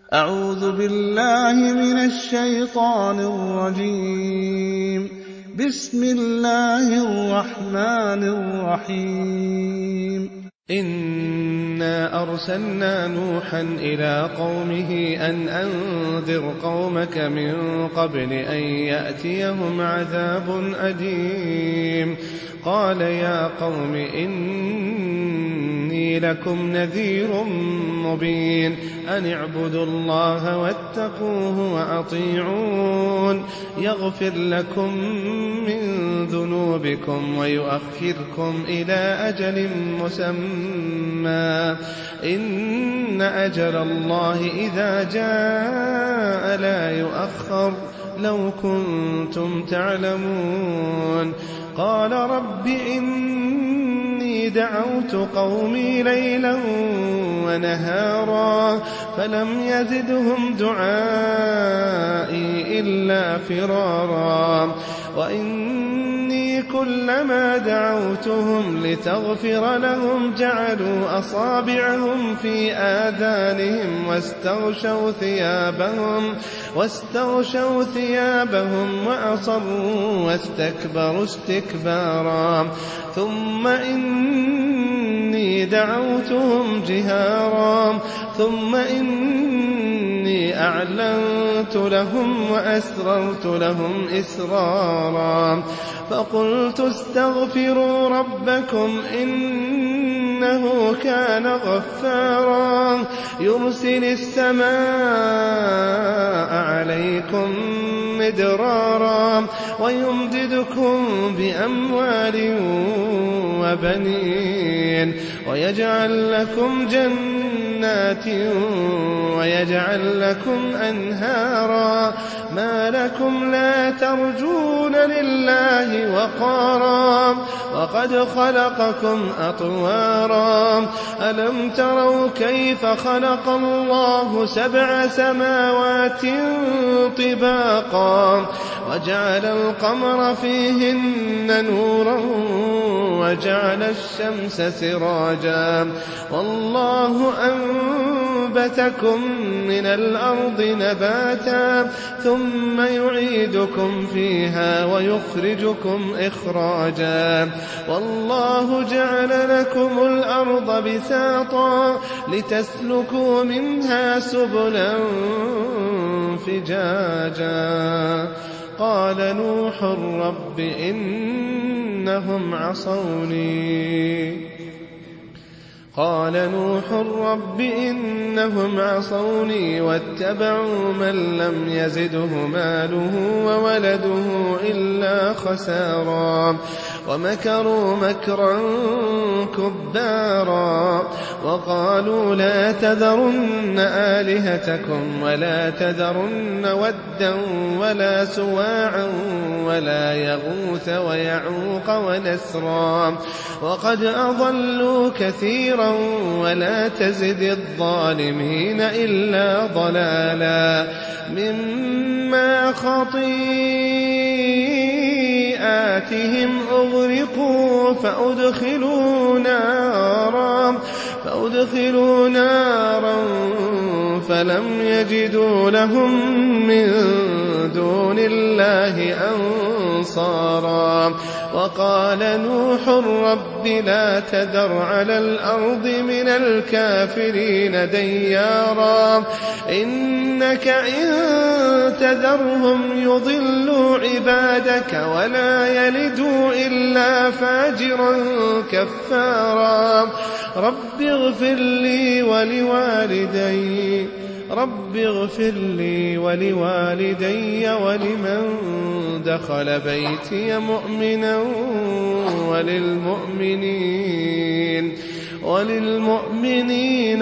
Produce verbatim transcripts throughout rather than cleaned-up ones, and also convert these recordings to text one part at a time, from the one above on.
أعوذ بالله من الشيطان الرجيم. بسم الله الرحمن الرحيم. إنا أرسلنا نوحا إلى قومه أن أنذر قومك من قبل أن يأتيهم عذاب أليم. قال يا قوم إني لكم نذير مبين أن اعبدوا الله واتقوه وأطيعون يغفر لكم من ذنوبكم ويؤخركم إلى أجل مسمى إن أجل الله إذا جاء لا يؤخر لو كنتم تعلمون. قال رب إني دعوت قومي ليلا ونهارا فلم يزدهم دعائي إلا فرارا وإني كلما دعوتهم لتغفر لهم جعلوا أصابعهم في آذانهم واستغشوا ثيابهم واستغشوا ثيابهم وأصروا واستكبروا استكبارا ثم إني دعوتهم جهارا ثم إني أعلنت لهم وأسررت لهم إسرارا فقلت استغفروا ربكم إنه كان غفارا يرسل السماء عليكم مدرارا ويمددكم بأموال وبنين ويجعل لكم جنات ويجعل لكم أنهارا ما لكم لا ترجون لله وقارا وقد خلقكم أطوارا ألم تروا كيف خلق الله سبع سماوات طباقا وجعل القمر فيهن نورا وجعل الشمس سراجا والله أنبتكم من الأرض نباتا ثم يعيدكم فيها ويخرجكم إخراجا والله جعل لكم الأرض بساطا لتسلكوا منها سبلا فجاجا. قال نوح رب إنهم عصوني قال نوح رب إنهم عصوني واتبعوا من لم يزده ماله وولده إلا خسارا ومكروا مكرا كبارا وقالوا لا تذرن آلهتكم ولا تذرن ودا ولا سواعا ولا يغوث ويعوق ونسرا وقد أضلوا كثيرا ولا تزد الظالمين إلا ضلالا مما خطيئاتهم أغرقوا فأدخلوا نارا فأدخلوا نارا فلم يجدوا لهم من دون الله أنصارا وقال نوح رب لا تذر على الأرض من الكافرين ديارا إنك إن تذرهم يضلوا عبادك ولا يلدوا إلا فاجرا كفارا رب اغفر لي ولوالدي رب اغفر لي ولوالدي ولمن دخل بيتي مؤمنا وللمؤمنين وللمؤمنين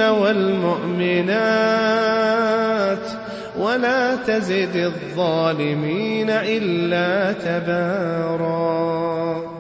والمؤمنات ولا تزد الظالمين إلا تبارا.